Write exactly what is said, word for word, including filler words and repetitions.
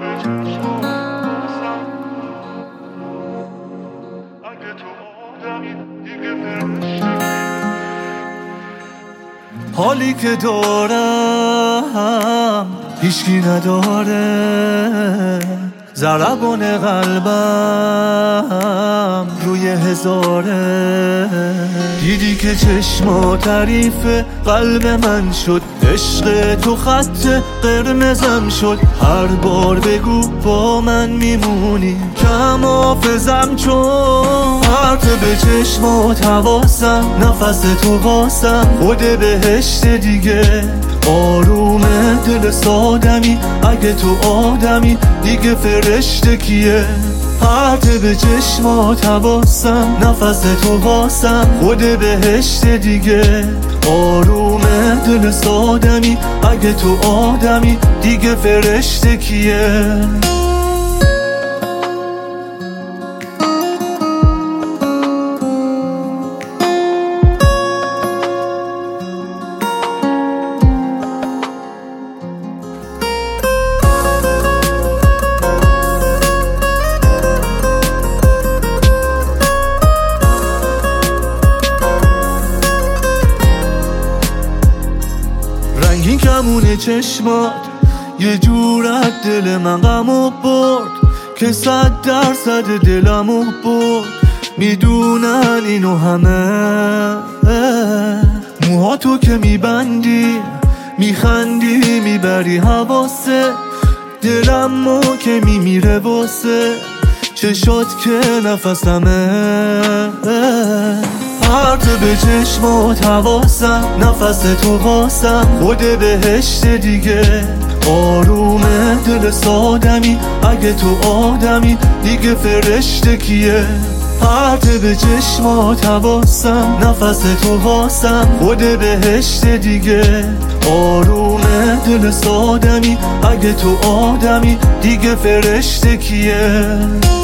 حالی که دارم هیچکی نداره، ضربان قلبم روی هزاره. دیدی که چشما تعریف قلب من شد، عشق تو خط قرمزم شد. هر بار بگو با من میمونی کم حافظم، چون پرت به چشمات حواسم، نفس تو واسم خود بهشت دیگه. آرومه دل سادمی، اگه تو آدمی دیگه فرشته کیه؟ پرت به چشمات حواسم، نفس تو واسم خود بهشت دیگه. آرومه دل سادمی، اگه تو آدمی دیگه فرشته کیه؟ این کمونه چشمات یه جور از دل من غمو برد، که صد درصد دلمو برد. میدونن اینو همه، موها تو که میبندی میخندی میبری حواسه، دلمو که میمیره واسه چشات که نفسمه. پرت به چشمات حواسم، نفس تو واسم خود بهشت دیگه. آرومه دل سادمی، اگه تو آدمی دیگه فرشته کیه؟ پرت به چشمات حواسم، نفس تو واسم خود بهشت دیگه. آرومه دل سادمی، اگه تو آدمی دیگه فرشته کیه؟